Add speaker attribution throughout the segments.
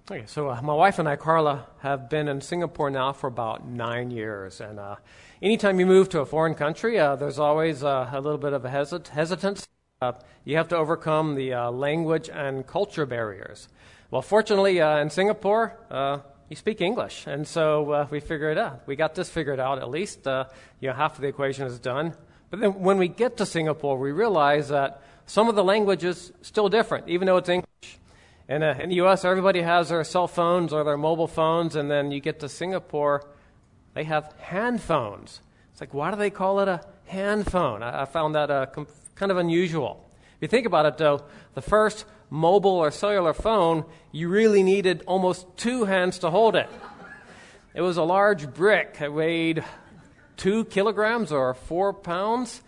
Speaker 1: Okay, so my wife and I, Carla, have been in Singapore now for about 9 years. And anytime you move to a foreign country, there's always a little bit of a hesitance. You have to overcome the language and culture barriers. Well, fortunately, in Singapore, you speak English. And so we figured out. We got this figured out at least. Half of the equation is done. But then when we get to Singapore, we realize that some of the language is still different, even though it's English. In the U.S., everybody has their cell phones or their mobile phones, and then you get to Singapore, they have hand phones. It's like, why do they call it a hand phone? I found that kind of unusual. If you think about it, though, the first mobile or cellular phone, you really needed almost 2 hands to hold it. It was a large brick. It weighed 2 kilograms or 4 pounds.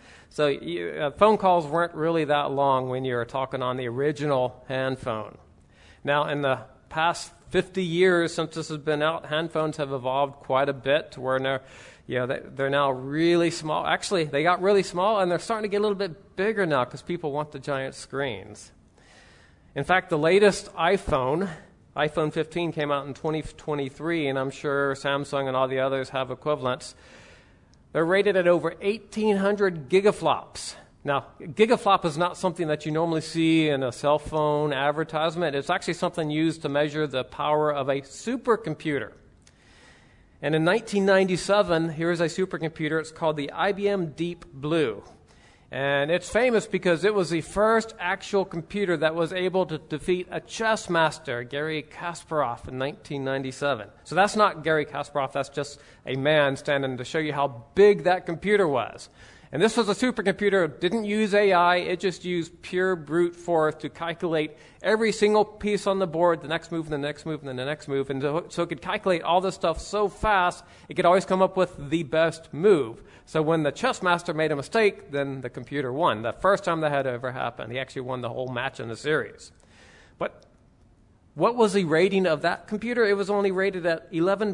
Speaker 1: So phone calls weren't really that long when you were talking on the original hand phone. Now, in the past 50 years since this has been out, hand phones have evolved quite a bit to where they're now really small. Actually, they got really small, and they're starting to get a little bit bigger now because people want the giant screens. In fact, the latest iPhone 15, came out in 2023, and I'm sure Samsung and all the others have equivalents. They're rated at over 1,800 gigaflops. Now, gigaflop is not something that you normally see in a cell phone advertisement. It's actually something used to measure the power of a supercomputer. And in 1997, here's a supercomputer. It's called the IBM Deep Blue. And it's famous because it was the first actual computer that was able to defeat a chess master, Garry Kasparov, in 1997. So that's not Garry Kasparov. That's just a man standing to show you how big that computer was. And this was a supercomputer. It didn't use AI. It just used pure brute force to calculate every single piece on the board, the next move, and the next move, and the next move. And so it could calculate all this stuff so fast, it could always come up with the best move. So when the chess master made a mistake, then the computer won. The first time that had ever happened. He actually won the whole match in the series. But what was the rating of that computer? It was only rated at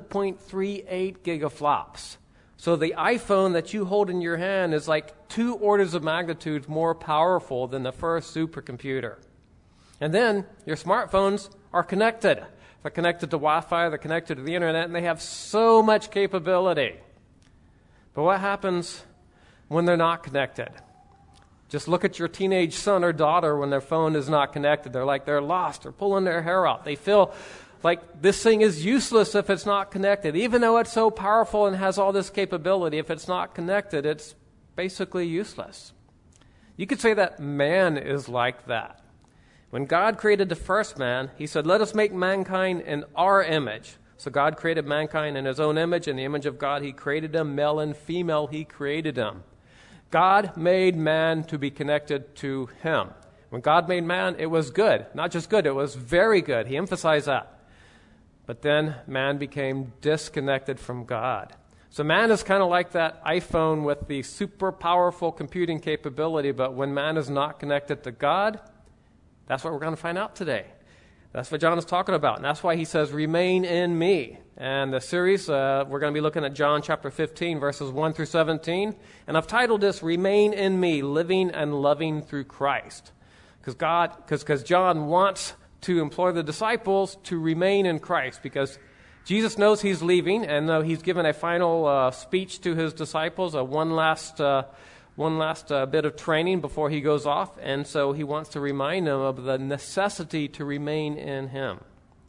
Speaker 1: 11.38 gigaflops. So the iPhone that you hold in your hand is like 2 orders of magnitude more powerful than the first supercomputer. And then your smartphones are connected. They're connected to Wi-Fi, they're connected to the internet, and they have so much capability. But what happens when they're not connected? Just look at your teenage son or daughter when their phone is not connected. They're lost. They're pulling their hair out. They feel like this thing is useless if it's not connected. Even though it's so powerful and has all this capability, if it's not connected, it's basically useless. You could say that man is like that. When God created the first man, he said, let us make mankind in our image. So God created mankind in his own image. In the image of God, he created them. Male and female, he created them. God made man to be connected to him. When God made man, it was good. Not just good, it was very good. He emphasized that. But then man became disconnected from God. So man is kind of like that iPhone with the super powerful computing capability, but when man is not connected to God, that's what we're going to find out today. That's what John is talking about, and that's why he says, remain in me. And the series, we're going to be looking at John chapter 15, verses 1 through 17, and I've titled this, Remain in Me, Living and Loving Through Christ. Because John wants to implore the disciples to remain in Christ, because Jesus knows he's leaving, and he's given a final speech to his disciples, one last bit of training before he goes off, and so he wants to remind them of the necessity to remain in him.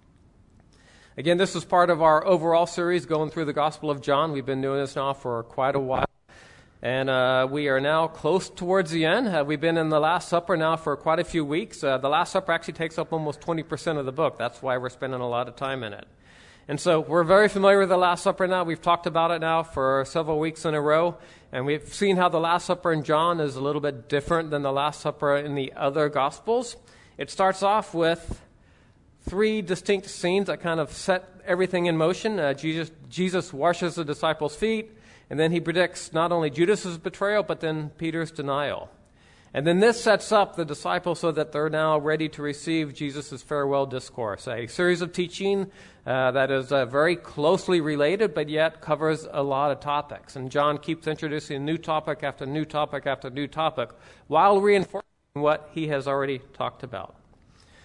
Speaker 1: Again, this is part of our overall series going through the Gospel of John. We've been doing this now for quite a while. And we are now close towards the end. We've been in the Last Supper now for quite a few weeks. The Last Supper actually takes up almost 20% of the book. That's why we're spending a lot of time in it. And so we're very familiar with the Last Supper now. We've talked about it now for several weeks in a row. And we've seen how the Last Supper in John is a little bit different than the Last Supper in the other Gospels. It starts off with 3 distinct scenes that kind of set everything in motion. Jesus washes the disciples' feet. And then he predicts not only Judas' betrayal, but then Peter's denial. And then this sets up the disciples so that they're now ready to receive Jesus' farewell discourse, a series of teaching that is very closely related, but yet covers a lot of topics. And John keeps introducing new topic after new topic after new topic, while reinforcing what he has already talked about.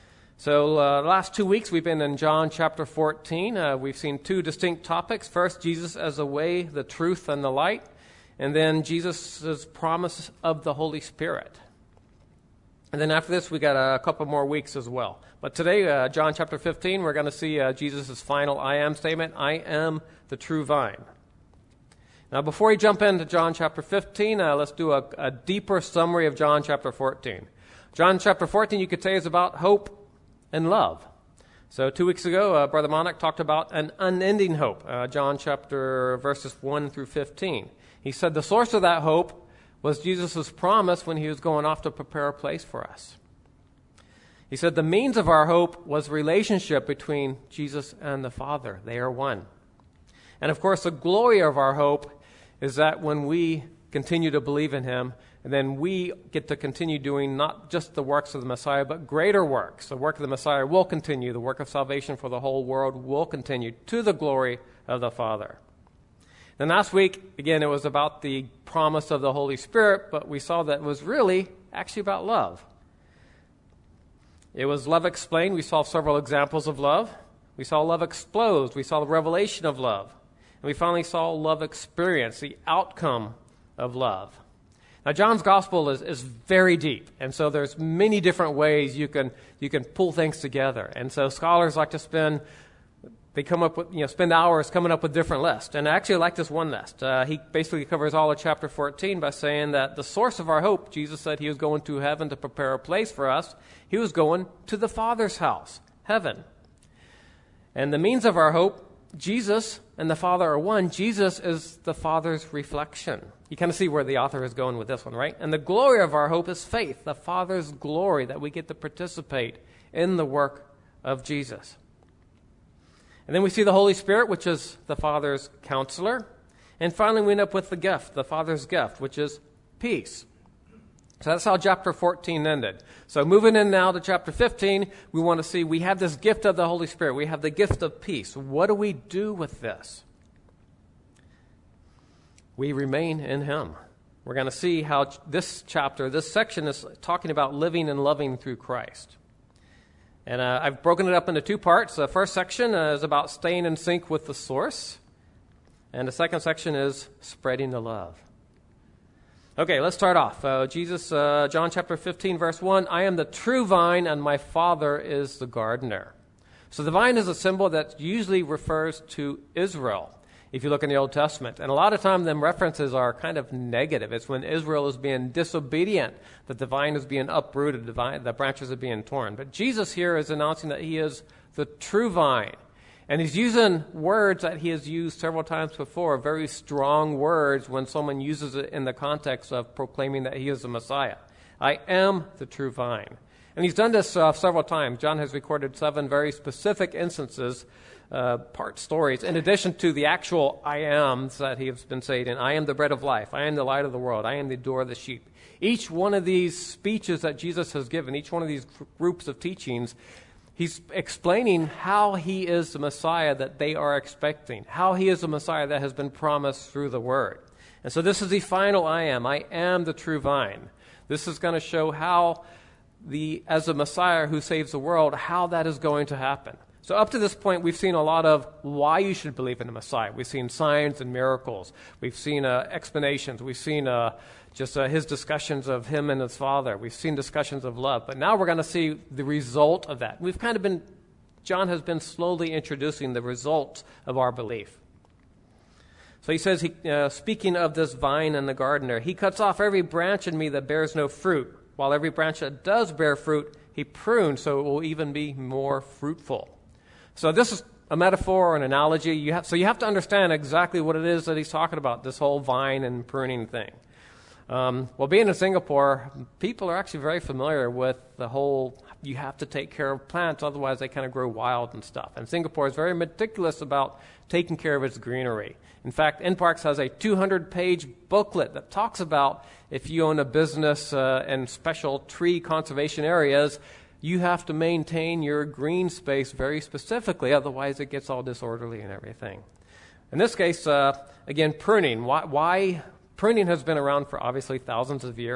Speaker 1: So the last 2 weeks we've been in John chapter 14. We've seen two distinct topics. First, Jesus as the way, the truth, and the light. And then Jesus' promise of the Holy Spirit. And then after this, we got a couple more weeks as well. But today, John chapter 15, we're going to see Jesus' final I am statement. I am the true vine. Now, before we jump into John chapter 15, let's do a deeper summary of John chapter 14. John chapter 14, you could say, is about hope and love. So 2 weeks ago, Brother Monarch talked about an unending hope, John chapter verses 1 through 15. He said the source of that hope was Jesus' promise when he was going off to prepare a place for us. He said the means of our hope was relationship between Jesus and the Father. They are one. And of course, the glory of our hope is that when we continue to believe in him, and then we get to continue doing not just the works of the Messiah, but greater works. The work of the Messiah will continue. The work of salvation for the whole world will continue to the glory of the Father. Then last week, again, it was about the promise of the Holy Spirit, but we saw that it was really actually about love. It was love explained. We saw several examples of love. We saw love exposed. We saw the revelation of love. And we finally saw love experience, the outcome of love. Now, John's gospel is very deep, and so there's many different ways you can pull things together. And so scholars like to spend hours coming up with different lists. And I actually like this one list. He basically covers all of chapter 14 by saying that the source of our hope, Jesus said he was going to heaven to prepare a place for us. He was going to the Father's house, heaven. And the means of our hope, Jesus and the Father are one. Jesus is the Father's reflection. You kind of see where the author is going with this one, right? And the glory of our hope is faith, the Father's glory, that we get to participate in the work of Jesus. And then we see the Holy Spirit, which is the Father's counselor. And finally, we end up with the gift, the Father's gift, which is peace. So that's how chapter 14 ended. So moving in now to chapter 15, we want to see we have this gift of the Holy Spirit. We have the gift of peace. What do we do with this? We remain in him. We're going to see how this chapter, this section is talking about living and loving through Christ. And I've broken it up into two parts. The first section is about staying in sync with the source. And the second section is spreading the love. Okay, let's start off. John chapter 15, verse 1, I am the true vine and my Father is the gardener. So the vine is a symbol that usually refers to Israel, if you look in the Old Testament. And a lot of times them references are kind of negative. It's when Israel is being disobedient that the vine is being uprooted, the branches are being torn. But Jesus here is announcing that he is the true vine. And he's using words that he has used several times before, very strong words when someone uses it in the context of proclaiming that he is the Messiah. I am the true vine. And he's done this several times. John has recorded 7 very specific instances, part stories, in addition to the actual I ams that he has been saying. I am the bread of life. I am the light of the world. I am the door of the sheep. Each one of these speeches that Jesus has given, each one of these groups of teachings, he's explaining how he is the Messiah that they are expecting, how he is the Messiah that has been promised through the Word. And so this is the final I am the true vine. This is going to show how, as the Messiah who saves the world, how that is going to happen. So up to this point, we've seen a lot of why you should believe in the Messiah. We've seen signs and miracles. We've seen explanations. We've seen his discussions of him and his Father. We've seen discussions of love. But now we're going to see the result of that. John has been slowly introducing the results of our belief. So he says, speaking of this vine and the gardener, he cuts off every branch in me that bears no fruit, while every branch that does bear fruit, he prunes so it will even be more fruitful. So this is a metaphor or an analogy. You have to understand exactly what it is that he's talking about, this whole vine and pruning thing. Well, being in Singapore, people are actually very familiar with the whole, you have to take care of plants, otherwise they kind of grow wild and stuff. And Singapore is very meticulous about taking care of its greenery. In fact, NParks has a 200-page booklet that talks about if you own a business in special tree conservation areas, you have to maintain your green space very specifically, otherwise it gets all disorderly and everything. In this case, again, pruning. Why? Pruning has been around for obviously thousands of years.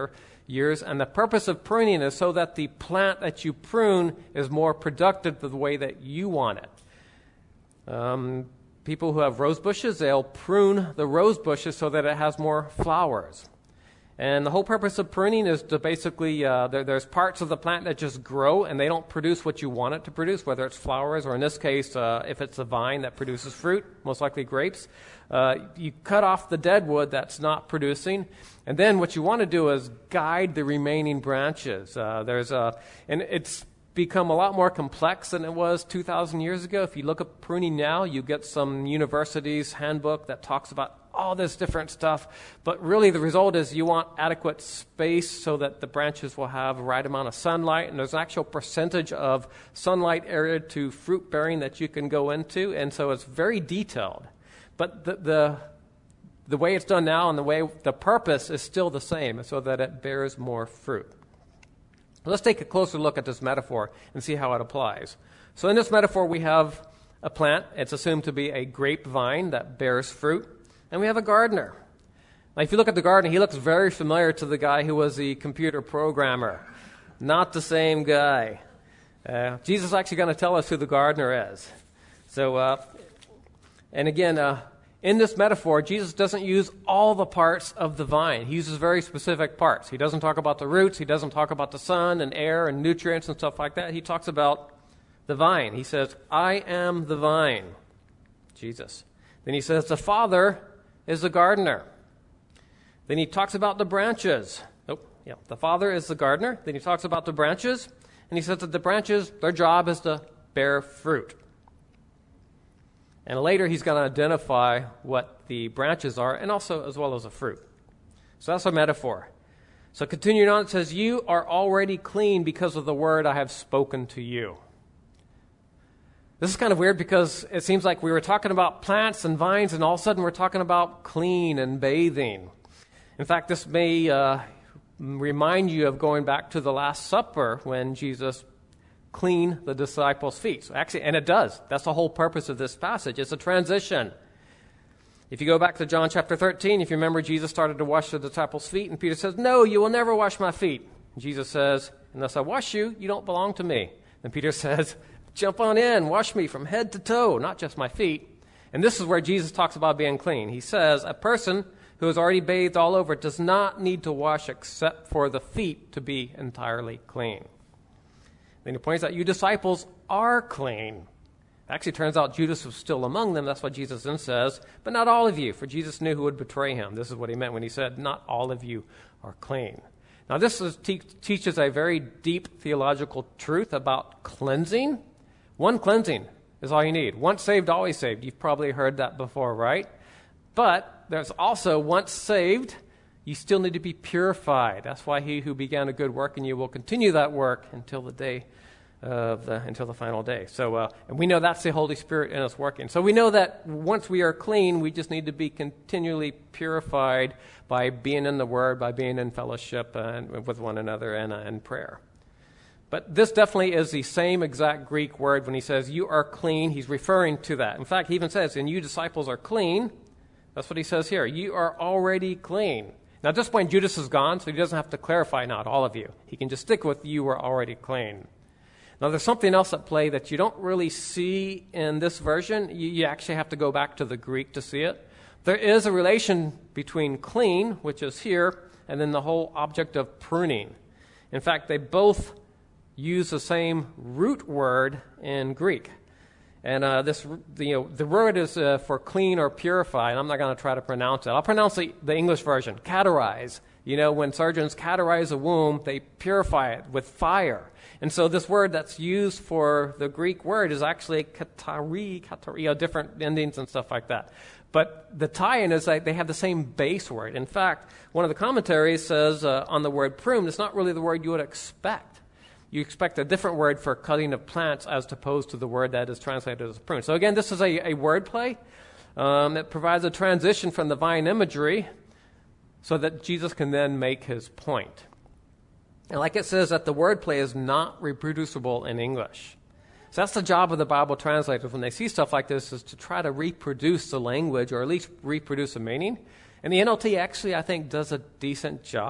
Speaker 1: years. And the purpose of pruning is so that the plant that you prune is more productive the way that you want it. People who have rose bushes, they'll prune the rose bushes so that it has more flowers. And the whole purpose of pruning is to basically, there's parts of the plant that just grow and they don't produce what you want it to produce, whether it's flowers or in this case, if it's a vine that produces fruit, most likely grapes. You cut off the dead wood that's not producing, and then what you want to do is guide the remaining branches. And it's become a lot more complex than it was 2,000 years ago. If you look at pruning now, you get some university's handbook that talks about all this different stuff, but really the result is you want adequate space so that the branches will have the right amount of sunlight, and there's an actual percentage of sunlight area to fruit bearing that you can go into, and so it's very detailed. But the way it's done now and the purpose is still the same, so that it bears more fruit. Let's take a closer look at this metaphor and see how it applies. So in this metaphor, we have a plant. It's assumed to be a grapevine that bears fruit. And we have a gardener. Now, if you look at the gardener, he looks very familiar to the guy who was the computer programmer. Not the same guy. Jesus is actually going to tell us who the gardener is. So, and again, in this metaphor, Jesus doesn't use all the parts of the vine. He uses very specific parts. He doesn't talk about the roots. He doesn't talk about the sun and air and nutrients and stuff like that. He talks about the vine. He says, I am the vine. Jesus. Then he says, the Father is the gardener. Then he talks about the branches. The Father is the gardener. Then he talks about the branches. And he says that the branches, their job is to bear fruit. And later he's going to identify what the branches are, and also as well as the fruit. So that's a metaphor. So continuing on, it says, you are already clean because of the word I have spoken to you. This is kind of weird because it seems like we were talking about plants and vines, and all of a sudden we're talking about clean and bathing. In fact, this may remind you of going back to the Last Supper when Jesus cleaned the disciples' feet. So actually, and it does. That's the whole purpose of this passage. It's a transition. If you go back to John chapter 13, if you remember, Jesus started to wash the disciples' feet, and Peter says, no, you will never wash my feet. And Jesus says, unless I wash you, you don't belong to me. And Peter says, jump on in, wash me from head to toe, not just my feet. And this is where Jesus talks about being clean. He says, a person who has already bathed all over does not need to wash except for the feet to be entirely clean. Then he points out, you disciples are clean. Actually, it turns out Judas was still among them. That's what Jesus then says, but not all of you, for Jesus knew who would betray him. This is what he meant when he said, not all of you are clean. Now, this teaches a very deep theological truth about cleansing. One cleansing is all you need. Once saved, always saved. You've probably heard that before, right? But there's also once saved, you still need to be purified. That's why he who began a good work in you will continue that work until the final day. So, and we know that's the Holy Spirit in us working. So we know that once we are clean, we just need to be continually purified by being in the Word, by being in fellowship with one another and prayer. But this definitely is the same exact Greek word when he says, you are clean. He's referring to that. In fact, he even says, and you disciples are clean. That's what he says here. You are already clean. Now, at this point, Judas is gone, so he doesn't have to clarify, not all of you. He can just stick with, you are already clean. Now, there's something else at play that you don't really see in this version. You actually have to go back to the Greek to see it. There is a relation between clean, which is here, and then the whole object of pruning. In fact, they both use the same root word in Greek. And the word is for clean or purify, and I'm not going to try to pronounce it. I'll pronounce the English version, cauterize. When surgeons cauterize a wound, they purify it with fire. And so this word that's used for the Greek word is actually katari, different endings and stuff like that. But the tie-in is that they have the same base word. In fact, one of the commentaries says on the word prune, it's not really the word you would expect. You expect a different word for cutting of plants as opposed to the word that is translated as prune. So again, this is a word play. It provides a transition from the vine imagery so that Jesus can then make his point. And like it says that the word play is not reproducible in English. So that's the job of the Bible translators when they see stuff like this, is to try to reproduce the language or at least reproduce the meaning. And the NLT actually, I think, does a decent job.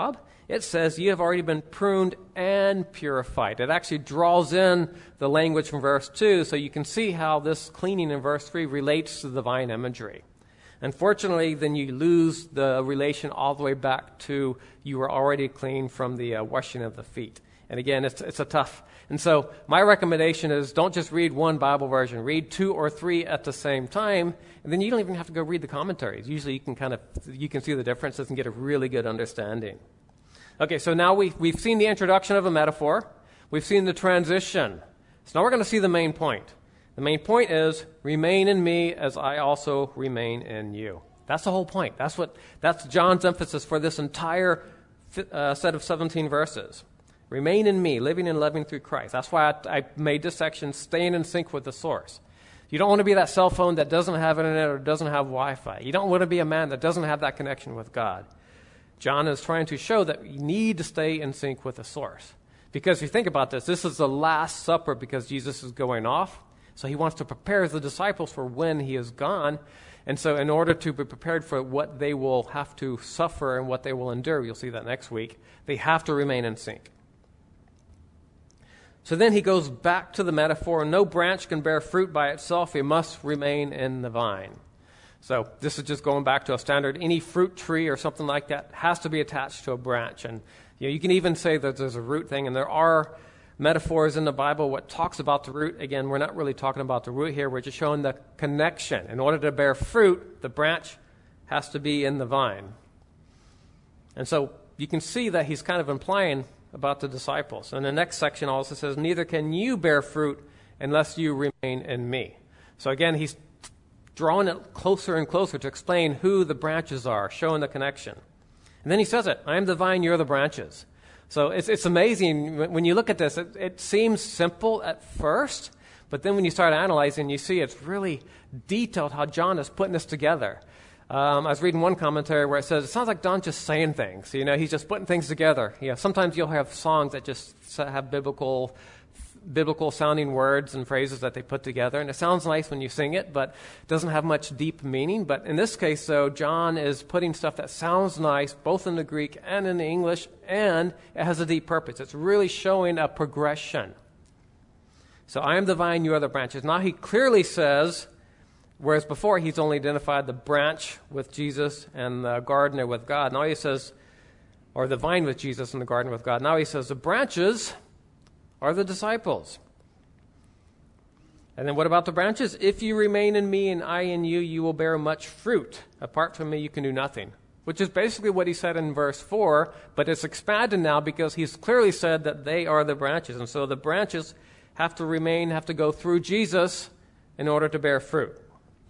Speaker 1: it says you have already been pruned and purified. It actually draws in the language from verse 2, so you can see how this cleaning in verse 3 relates to the vine imagery. Unfortunately, then you lose the relation all the way back to you were already clean from the washing of the feet. And again, it's a tough. And so my recommendation is don't just read one Bible version. Read 2 or 3 at the same time, and then you don't even have to go read the commentaries. Usually you can see the differences and get a really good understanding. Okay, so now we've seen the introduction of a metaphor. We've seen the transition. So now we're going to see the main point. The main point is, remain in me as I also remain in you. That's the whole point. That's John's emphasis for this entire set of 17 verses. Remain in me, living and loving through Christ. That's why I made this section staying in sync with the source. You don't want to be that cell phone that doesn't have internet or doesn't have Wi-Fi. You don't want to be a man that doesn't have that connection with God. John is trying to show that you need to stay in sync with the source. Because if you think about this is the Last Supper because Jesus is going off. So he wants to prepare the disciples for when he is gone. And so in order to be prepared for what they will have to suffer and what they will endure, you'll see that next week, they have to remain in sync. So then he goes back to the metaphor, no branch can bear fruit by itself, it must remain in the vine. So this is just going back to a standard, any fruit tree or something like that has to be attached to a branch. And you can even say that there's a root thing, and there are metaphors in the Bible what talks about the root. Again, we're not really talking about the root here, we're just showing the connection. In order to bear fruit, the branch has to be in the vine. And so you can see that he's kind of implying about the disciples. And the next section also says, neither can you bear fruit unless you remain in me. So again, he's drawing it closer and closer to explain who the branches are, showing the connection. And then he says it, I am the vine, you're the branches. So it's amazing. When you look at this, it seems simple at first, but then when you start analyzing, you see it's really detailed how John is putting this together. I was reading one commentary where it says, it sounds like John's just saying things. He's just putting things together. Sometimes you'll have songs that just have biblical sounding words and phrases that they put together, and it sounds nice when you sing it, but it doesn't have much deep meaning. But in this case, though, John is putting stuff that sounds nice, both in the Greek and in the English, and it has a deep purpose. It's really showing a progression. So I am the vine, you are the branches. Now he clearly says, whereas before he's only identified the branch with Jesus and the gardener with God. Now he says, or the vine with Jesus and the garden with God. Now he says the branches are the disciples. And then what about the branches? If you remain in me and I in you, you will bear much fruit. Apart from me, you can do nothing. Which is basically what he said in verse 4, but it's expanded now because he's clearly said that they are the branches. And so the branches have to go through Jesus in order to bear fruit.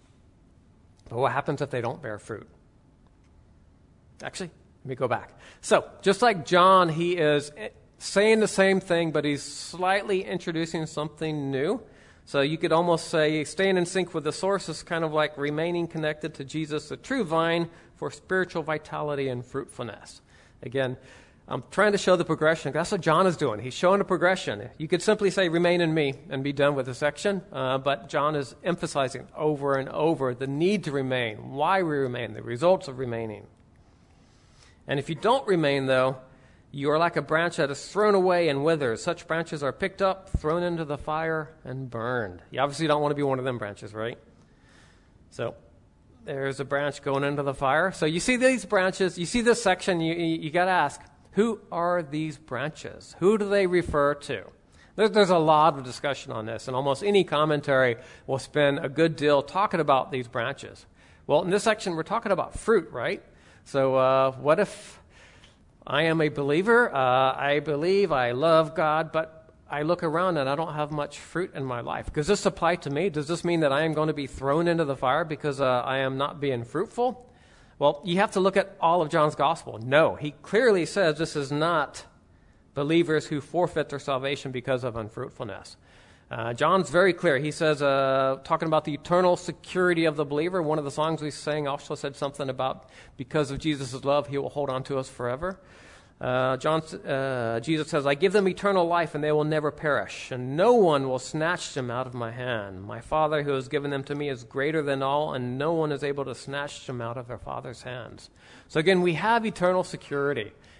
Speaker 1: But what happens if they don't bear fruit? Actually, let me go back. So, just like John, he is saying the same thing, but he's slightly introducing something new. So you could almost say staying in sync with the source is kind of like remaining connected to Jesus, the true vine, for spiritual vitality and fruitfulness. Again, I'm trying to show the progression. That's what John is doing. He's showing a progression. You could simply say remain in me and be done with the section, but John is emphasizing over and over the need to remain, why we remain, the results of remaining. And if you don't remain, though, you are like a branch that is thrown away and withers. Such branches are picked up, thrown into the fire, and burned. You obviously don't want to be one of them branches, right? So there's a branch going into the fire. So you see these branches, you see this section, you got to ask, who are these branches? Who do they refer to? There's a lot of discussion on this, and almost any commentary will spend a good deal talking about these branches. Well, in this section, we're talking about fruit, right? So what if I am a believer, I believe, I love God, but I look around and I don't have much fruit in my life. Does this apply to me? Does this mean that I am going to be thrown into the fire because I am not being fruitful? Well, you have to look at all of John's gospel. No, he clearly says this is not believers who forfeit their salvation because of unfruitfulness. John's very clear. He says, talking about the eternal security of the believer, one of the songs we sang also said something about because of Jesus' love, he will hold on to us forever. Jesus says, I give them eternal life and they will never perish, and no one will snatch them out of my hand. My Father who has given them to me is greater than all, and no one is able to snatch them out of their Father's hands. So again, we have eternal security.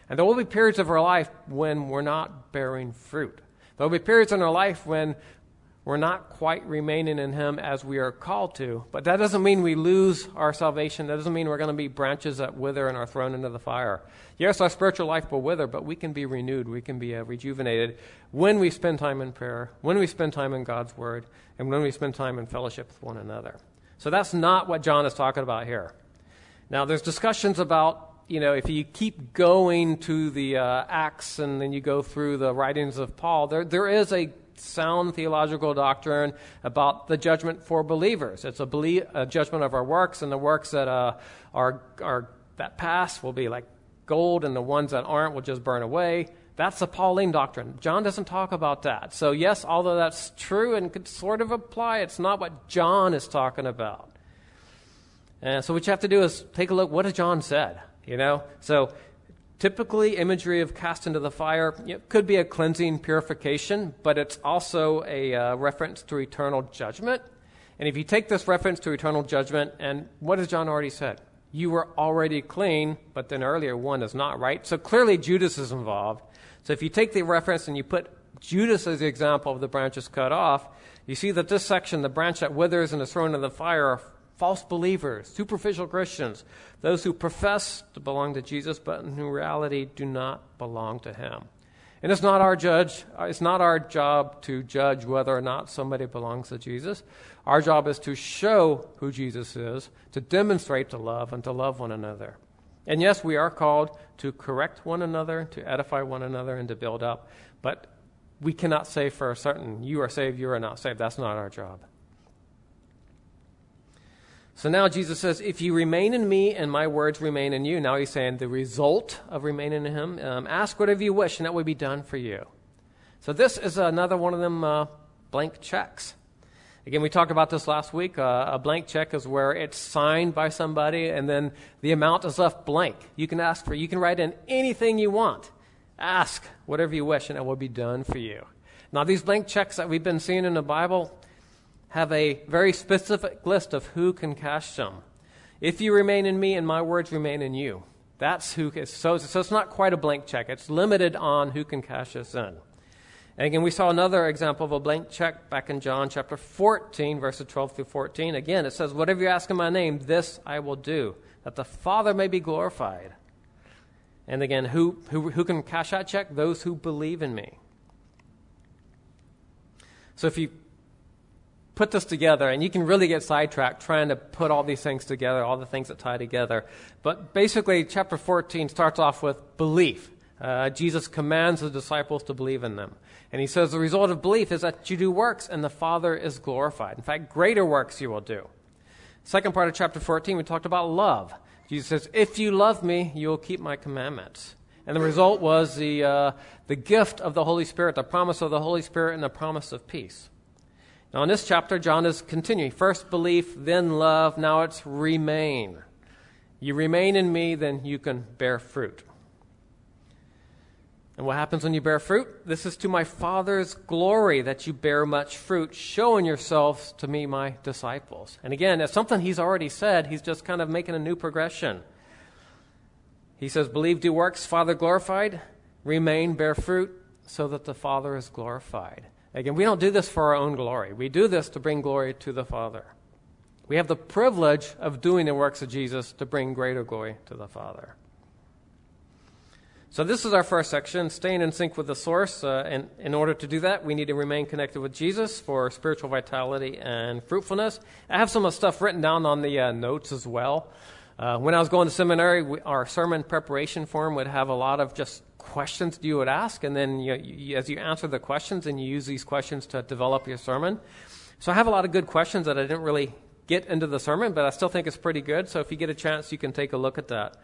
Speaker 1: And there will be periods of our life when we're not bearing fruit. There will be periods in our life when we're not quite remaining in him as we are called to. But that doesn't mean we lose our salvation. That doesn't mean we're going to be branches that wither and are thrown into the fire. Yes, our spiritual life will wither, but we can be renewed. We can be rejuvenated when we spend time in prayer, when we spend time in God's word, and when we spend time in fellowship with one another. So that's not what John is talking about here. Now, there's discussions about, if you keep going to the Acts and then you go through the writings of Paul, there is a sound theological doctrine about the judgment for believers. It's a judgment of our works, and the works that that pass will be like gold, and the ones that aren't will just burn away. That's the Pauline doctrine. John doesn't talk about that. So yes, although that's true and could sort of apply, it's not what John is talking about. And so what you have to do is take a look. What has John said? So typically, imagery of cast into the fire could be a cleansing purification, but it's also a reference to eternal judgment. And if you take this reference to eternal judgment, and what has John already said? You were already clean, but then earlier one is not, right? So clearly Judas is involved. So if you take the reference and you put Judas as the example of the branches cut off, you see that this section, the branch that withers and is thrown into the fire, are false believers, superficial Christians, those who profess to belong to Jesus, but in reality do not belong to him. And it's not our job to judge whether or not somebody belongs to Jesus. Our job is to show who Jesus is, to demonstrate the love, and to love one another. And yes, we are called to correct one another, to edify one another, and to build up. But we cannot say for certain, you are saved, you are not saved. That's not our job. So now Jesus says, if you remain in me and my words remain in you. Now he's saying the result of remaining in him. Ask whatever you wish and that will be done for you. So this is another one of them blank checks. Again, we talked about this last week. A blank check is where it's signed by somebody and then the amount is left blank. You can write in anything you want. Ask whatever you wish and it will be done for you. Now these blank checks that we've been seeing in the Bible have a very specific list of who can cash them. If you remain in me and my words remain in you. That's who. So it's not quite a blank check. It's limited on who can cash this in. And again, we saw another example of a blank check back in John chapter 14, verses 12 through 14. Again, it says, whatever you ask in my name, this I will do, that the Father may be glorified. And again, who can cash that check? Those who believe in me. So if you put this together, and you can really get sidetracked trying to put all these things together, all the things that tie together. But basically, chapter 14 starts off with belief. Jesus commands the disciples to believe in them. And he says the result of belief is that you do works, and the Father is glorified. In fact, greater works you will do. Second part of chapter 14, we talked about love. Jesus says, if you love me, you will keep my commandments. And the result was the gift of the Holy Spirit, the promise of the Holy Spirit, and the promise of peace. Now, in this chapter, John is continuing. First belief, then love, now it's remain. You remain in me, then you can bear fruit. And what happens when you bear fruit? This is to my Father's glory that you bear much fruit, showing yourselves to me, my disciples. And again, it's something he's already said. He's just kind of making a new progression. He says, believe, do works, Father glorified, remain, bear fruit, so that the Father is glorified. Again, we don't do this for our own glory. We do this to bring glory to the Father. We have the privilege of doing the works of Jesus to bring greater glory to the Father. So this is our first section, staying in sync with the source. And in order to do that, we need to remain connected with Jesus for spiritual vitality and fruitfulness. I have some of the stuff written down on the notes as well. When I was going to seminary, our sermon preparation form would have a lot of just questions you would ask, and then as you answer the questions, and you use these questions to develop your sermon. So I have a lot of good questions that I didn't really get into the sermon, but I still think it's pretty good. So if you get a chance, you can take a look at that.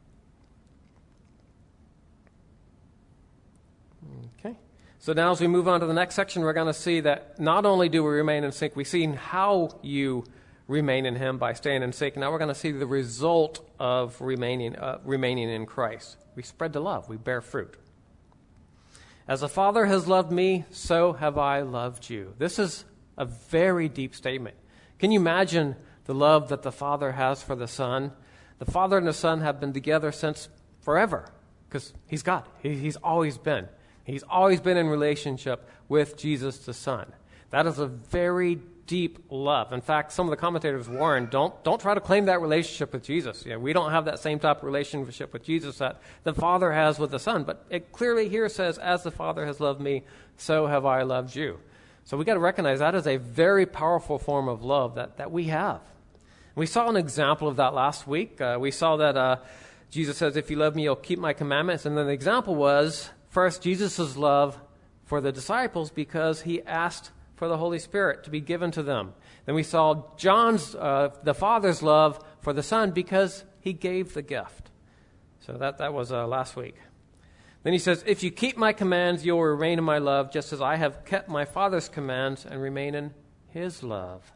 Speaker 1: Okay. So now as we move on to the next section, we're going to see that not only do we remain in sync, we've seen how you remain in him by staying in sync. Now we're going to see the result of remaining in Christ. We spread the love. We bear fruit. As the Father has loved me, so have I loved you. This is a very deep statement. Can you imagine the love that the Father has for the Son? The Father and the Son have been together since forever. Because he's God. He's always been. He's always been in relationship with Jesus the Son. That is a very deep love. In fact, some of the commentators warn, don't try to claim that relationship with Jesus. We don't have that same type of relationship with Jesus that the Father has with the Son. But it clearly here says, as the Father has loved me, so have I loved you. So we got to recognize that is a very powerful form of love that we have. We saw an example of that last week. We saw that Jesus says, if you love me, you'll keep my commandments. And then the example was, first, Jesus' love for the disciples because he asked for the Holy Spirit to be given to them. Then we saw John's, the Father's love for the Son because he gave the gift. So that was last week. Then he says, if you keep my commands, you will remain in my love, just as I have kept my Father's commands and remain in his love.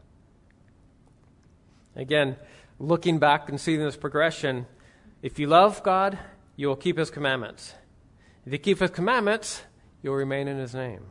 Speaker 1: Again, looking back and seeing this progression, if you love God, you will keep his commandments. If you keep his commandments, you'll remain in his name.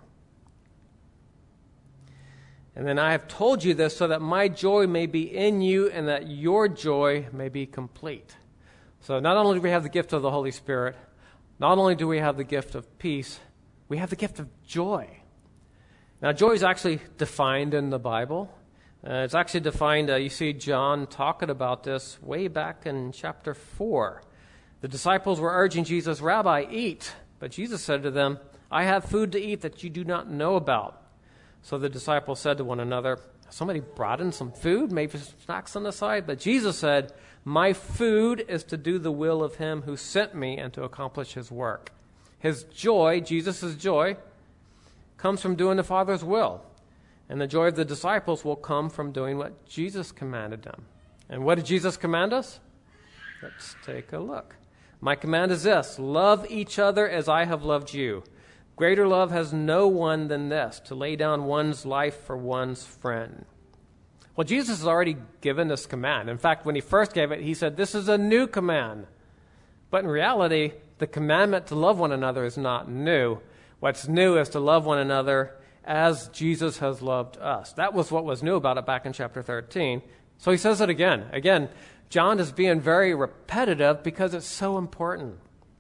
Speaker 1: And then I have told you this so that my joy may be in you and that your joy may be complete. So not only do we have the gift of the Holy Spirit, not only do we have the gift of peace, we have the gift of joy. Now, joy is actually defined in the Bible. It's actually defined, you see John talking about this way back in chapter 4. The disciples were urging Jesus, Rabbi, eat. But Jesus said to them, I have food to eat that you do not know about. So the disciples said to one another, somebody brought in some food, maybe some snacks on the side. But Jesus said, my food is to do the will of him who sent me and to accomplish his work. His joy, Jesus' joy, comes from doing the Father's will. And the joy of the disciples will come from doing what Jesus commanded them. And what did Jesus command us? Let's take a look. My command is this, love each other as I have loved you. Greater love has no one than this, to lay down one's life for one's friend. Well, Jesus has already given this command. In fact, when he first gave it, he said, this is a new command. But in reality, the commandment to love one another is not new. What's new is to love one another as Jesus has loved us. That was what was new about it back in chapter 13. So he says it again. Again, John is being very repetitive because it's so important.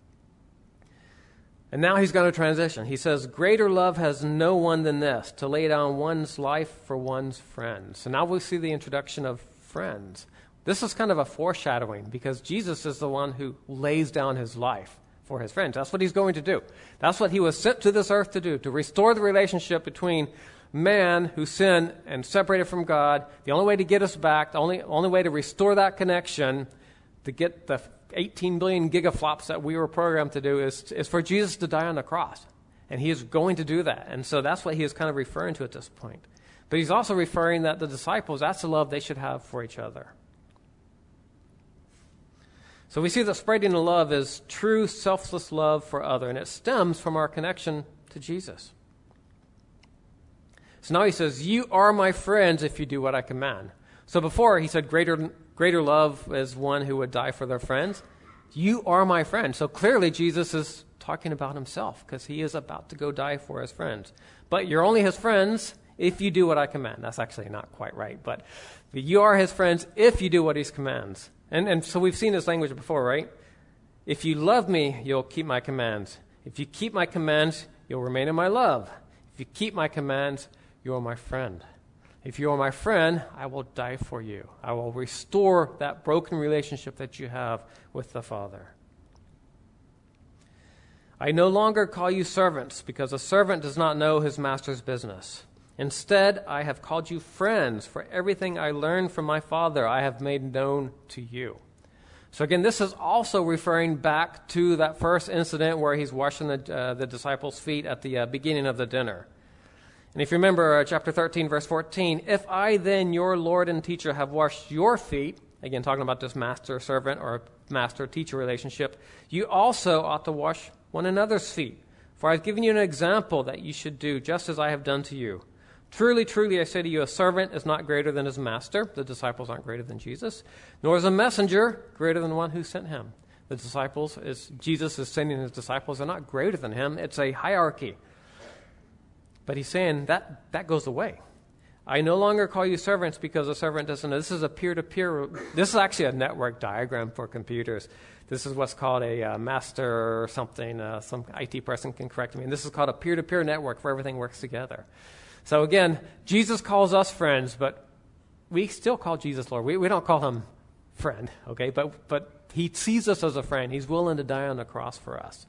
Speaker 1: And now he's going to transition. He says, greater love has no one than this, to lay down one's life for one's friends. So now we see the introduction of friends. This is kind of a foreshadowing because Jesus is the one who lays down his life for his friends. That's what he's going to do. That's what he was sent to this earth to do, to restore the relationship between man who sinned and separated from God. The only way to get us back, the only way to restore that connection, to get the 18 billion gigaflops that we were programmed to do is for Jesus to die on the cross. And he is going to do that. And so that's what he is kind of referring to at this point. But he's also referring that the disciples, that's the love they should have for each other. So we see that spreading the love is true selfless love for other, and it stems from our connection to Jesus. So now he says, you are my friends if you do what I command. So before he said greater love is one who would die for their friends. You are my friend. So clearly Jesus is talking about himself because he is about to go die for his friends. But you're only his friends if you do what I command. That's actually not quite right. But you are his friends if you do what he commands. And so we've seen this language before, right? If you love me, you'll keep my commands. If you keep my commands, you'll remain in my love. If you keep my commands, you are my friend. If you are my friend, I will die for you. I will restore that broken relationship that you have with the Father. I no longer call you servants, because a servant does not know his master's business. Instead, I have called you friends, for everything I learned from my Father I have made known to you. So again, this is also referring back to that first incident where he's washing the disciples' feet at the beginning of the dinner. And if you remember chapter 13, verse 14, if I then, your Lord and teacher, have washed your feet, again talking about this master-servant or master-teacher relationship, you also ought to wash one another's feet. For I have given you an example that you should do just as I have done to you. Truly, truly, I say to you, a servant is not greater than his master. The disciples aren't greater than Jesus. Nor is a messenger greater than the one who sent him. The disciples, Jesus is sending his disciples, are not greater than him. It's a hierarchy. But he's saying that goes away. I no longer call you servants because a servant doesn't know. This is a peer-to-peer. This is actually a network diagram for computers. This is what's called a master or something. Some IT person can correct me. And this is called a peer-to-peer network where everything works together. So again, Jesus calls us friends, but we still call Jesus Lord. We don't call him friend, okay? But he sees us as a friend. He's willing to die on the cross for us.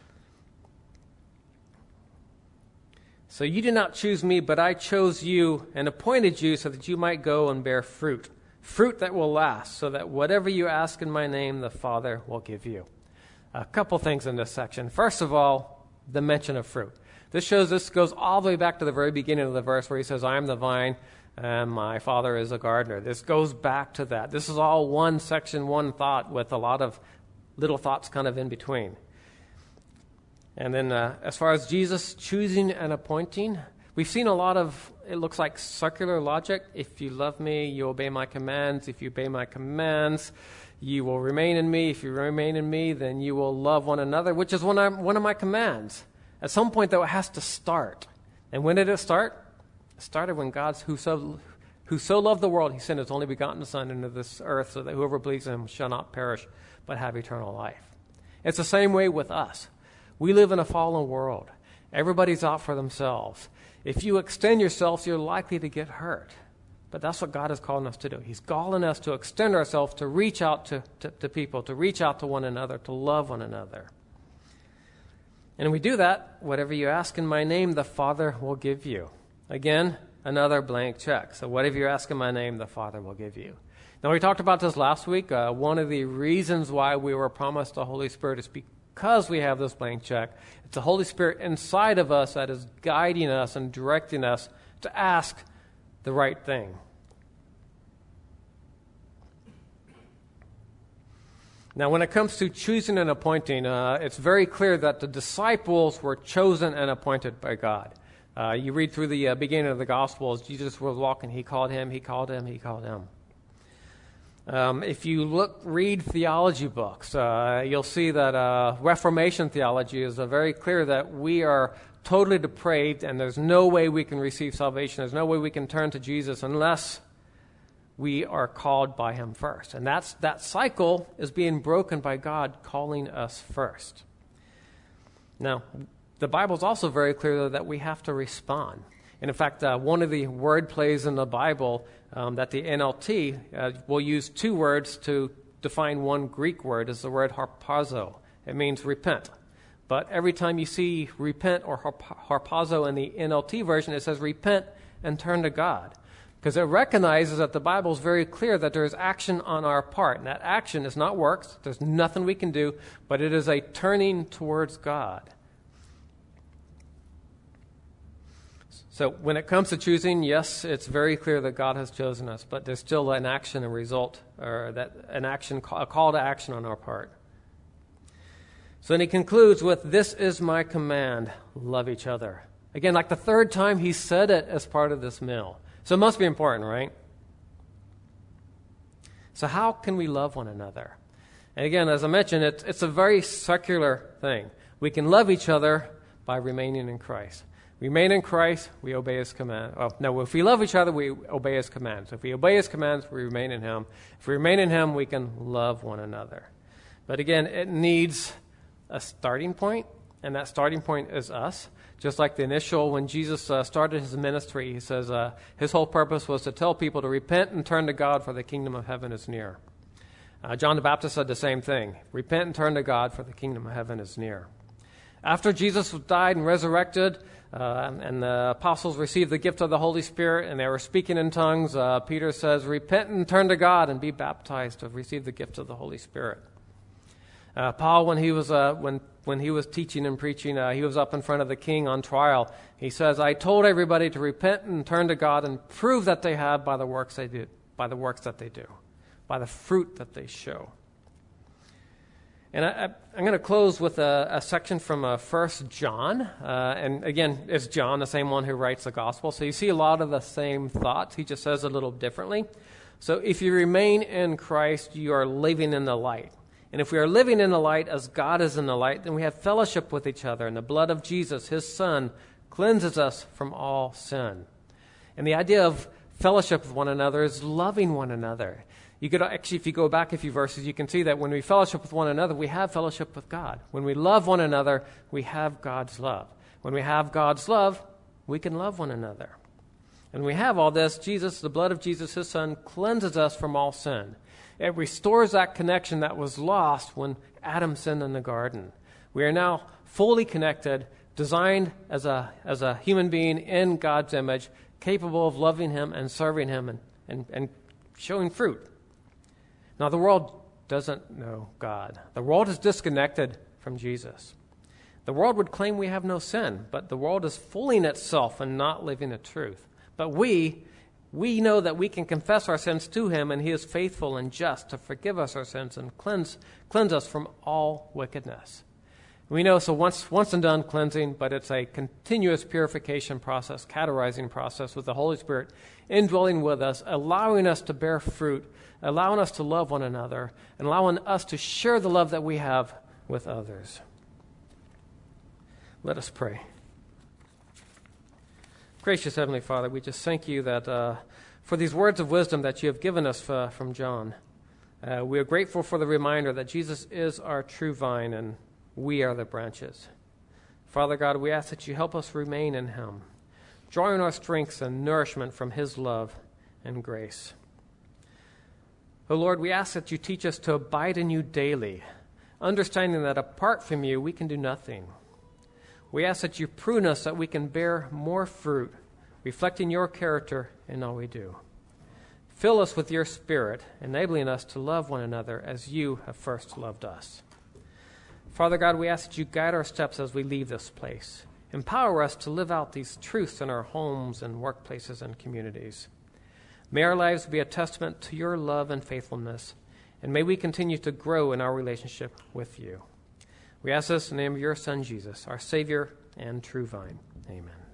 Speaker 1: So you did not choose me, but I chose you and appointed you so that you might go and bear fruit, fruit that will last, so that whatever you ask in my name, the Father will give you. A couple things in this section. First of all, the mention of fruit. This goes all the way back to the very beginning of the verse where he says, I am the vine and my Father is a gardener. This goes back to that. This is all one section, one thought with a lot of little thoughts kind of in between. And then as far as Jesus choosing and appointing, we've seen a lot of, it looks like circular logic. If you love me, you obey my commands. If you obey my commands, you will remain in me. If you remain in me, then you will love one another, which is one of my commands. At some point, though, it has to start. And when did it start? It started when God, who so loved the world, he sent his only begotten Son into this earth so that whoever believes in him shall not perish, but have eternal life. It's the same way with us. We live in a fallen world. Everybody's out for themselves. If you extend yourself, you're likely to get hurt. But that's what God is calling us to do. He's calling us to extend ourselves, to reach out to people, to reach out to one another, to love one another. And we do that, whatever you ask in my name, the Father will give you. Again, another blank check. So whatever you ask in my name, the Father will give you. Now, we talked about this last week. One of the reasons why we were promised the Holy Spirit is because we have this blank check. It's the Holy Spirit inside of us that is guiding us and directing us to ask the right thing. Now, when it comes to choosing and appointing, it's very clear that the disciples were chosen and appointed by God. You read through the beginning of the Gospels, Jesus was walking, he called him, he called him, he called him. If you read theology books, you'll see that Reformation theology is very clear that we are totally depraved and there's no way we can receive salvation. There's no way we can turn to Jesus unless we are called by him first. And that cycle is being broken by God calling us first. Now, the Bible is also very clear that we have to respond. And in fact, one of the word plays in the Bible that the NLT will use two words to define one Greek word is the word harpazo. It means repent. But every time you see repent or harpazo in the NLT version, it says repent and turn to God. Because it recognizes that the Bible is very clear that there is action on our part. And that action is not works. There's nothing we can do, but it is a turning towards God. So when it comes to choosing, yes, it's very clear that God has chosen us, but there's still an action, a result, or a call to action on our part. So then he concludes with, this is my command, love each other. Again, like the third time he said it as part of this meal. So it must be important, right? So how can we love one another? And again, as I mentioned, it's a very secular thing. We can love each other by remaining in Christ. Remain in Christ, we obey his command. Oh, no, if we love each other, we obey his commands. If we obey his commands, we remain in him. If we remain in him, we can love one another. But again, it needs a starting point, and that starting point is us. Just like the initial, when Jesus started his ministry, he says his whole purpose was to tell people to repent and turn to God, for the kingdom of heaven is near. John the Baptist said the same thing. Repent and turn to God, for the kingdom of heaven is near. After Jesus died and resurrected, and the apostles received the gift of the Holy Spirit, and they were speaking in tongues, Peter says, repent and turn to God and be baptized to receive the gift of the Holy Spirit. Paul, when he was teaching and preaching, he was up in front of the king on trial. He says, I told everybody to repent and turn to God and prove that they have by the works they do, by the works that they do, by the fruit that they show. And I'm going to close with a section from 1 John. And again, it's John, the same one who writes the gospel. So you see a lot of the same thoughts. He just says it a little differently. So if you remain in Christ, you are living in the light. And if we are living in the light as God is in the light, then we have fellowship with each other. And the blood of Jesus, his Son, cleanses us from all sin. And the idea of Fellowship with one another is loving one another. You could actually, if you go back a few verses, you can see that when we fellowship with one another, we have fellowship with God. When we love one another, we have God's love. When we have God's love, we can love one another. And we have all this. Jesus, the blood of Jesus, his Son, cleanses us from all sin. It restores that connection that was lost when Adam sinned in the garden. We are now fully connected, designed as a human being in God's image, capable of loving him and serving him and showing fruit. Now, the world doesn't know God. The world is disconnected from Jesus. The world would claim we have no sin, but the world is fooling itself and not living the truth. But we know that we can confess our sins to him, and he is faithful and just to forgive us our sins and cleanse us from all wickedness. We know, so once and done cleansing, but it's a continuous purification process, categorizing process with the Holy Spirit indwelling with us, allowing us to bear fruit, allowing us to love one another, and allowing us to share the love that we have with others. Let us pray. Gracious Heavenly Father, we just thank you that for these words of wisdom that you have given us from John. We are grateful for the reminder that Jesus is our true vine and we are the branches. Father God, we ask that you help us remain in him, drawing our strength and nourishment from his love and grace. O Lord, we ask that you teach us to abide in you daily, understanding that apart from you, we can do nothing. We ask that you prune us that we can bear more fruit, reflecting your character in all we do. Fill us with your Spirit, enabling us to love one another as you have first loved us. Father God, we ask that you guide our steps as we leave this place. Empower us to live out these truths in our homes and workplaces and communities. May our lives be a testament to your love and faithfulness, and may we continue to grow in our relationship with you. We ask this in the name of your Son, Jesus, our Savior and true vine. Amen.